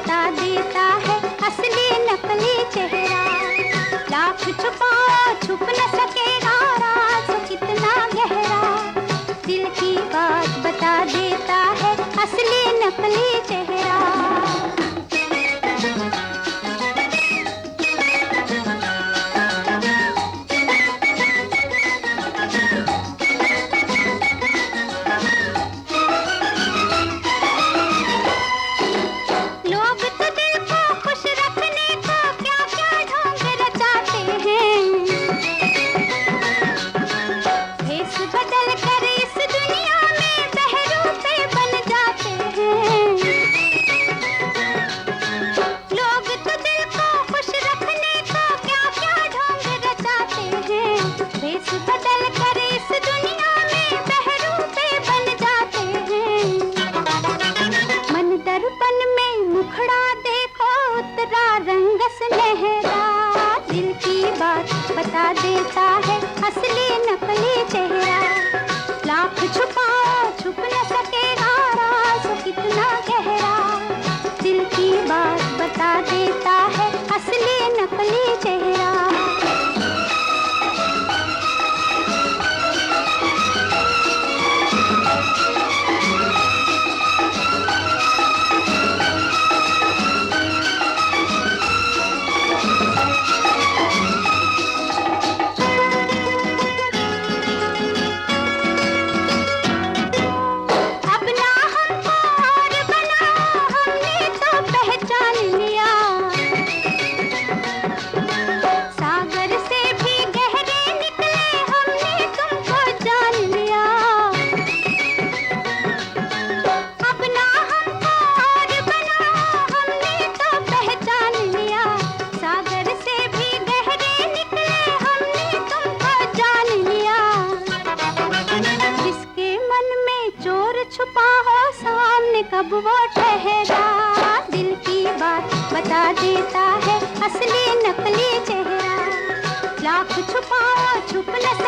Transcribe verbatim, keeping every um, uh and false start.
बता देता है असली नकली चेहरा। लाख छुपाओ छुप न सकेगा राज कितना गहरा। दिल की बात बता देता है असली नकली चेहरा। बदल कर इस दुनिया में बहरूपे बन जाते हैं। मन दर्पण में मुखड़ा देखो उतरा रंग सुनहरा। दिल की बात बता देता है असली नकली चेहरा। लाख छुपाओ छुप न सकेगा राज कितना गहरा। दिल की बात बता देता है असली नकली चेहरा। छुपा हो सामने कब वो ठहरा। दिल की बात बता देता है असली नकली चेहरा। लाख छुपाओ छुप न